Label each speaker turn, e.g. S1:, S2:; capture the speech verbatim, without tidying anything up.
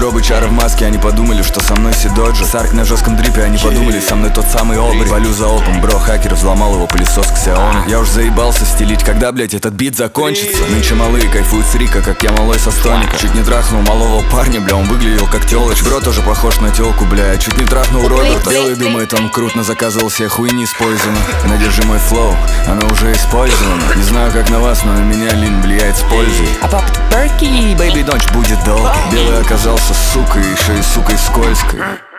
S1: гардеробы, чары в маске, они подумали, что со мной Сидоджи. Сарк на жестком дрипе, они подумали, со мной тот самый Обри. Валю за опом, бро, хакер взломал его пылесос к Xiaomi. Я уж заебался стелить, когда, блять, этот бит закончится. Нынче малые кайфуют с Рика, как я малой со Стоника. Чуть не трахнул малого парня, бля, он выглядел как телочь. Бро тоже похож на телку, бля, чуть не трахнул Роберта. Белый думает, он крут, но заказывал себе хуйни с Poison. Надержи мой флоу, оно уже использовано. Не знаю, как на вас, но на меня лин влияет с пользой. А пап перки, бэйби, ночь будет долгой. Белый оказался сукой, еще и сукой скользкой.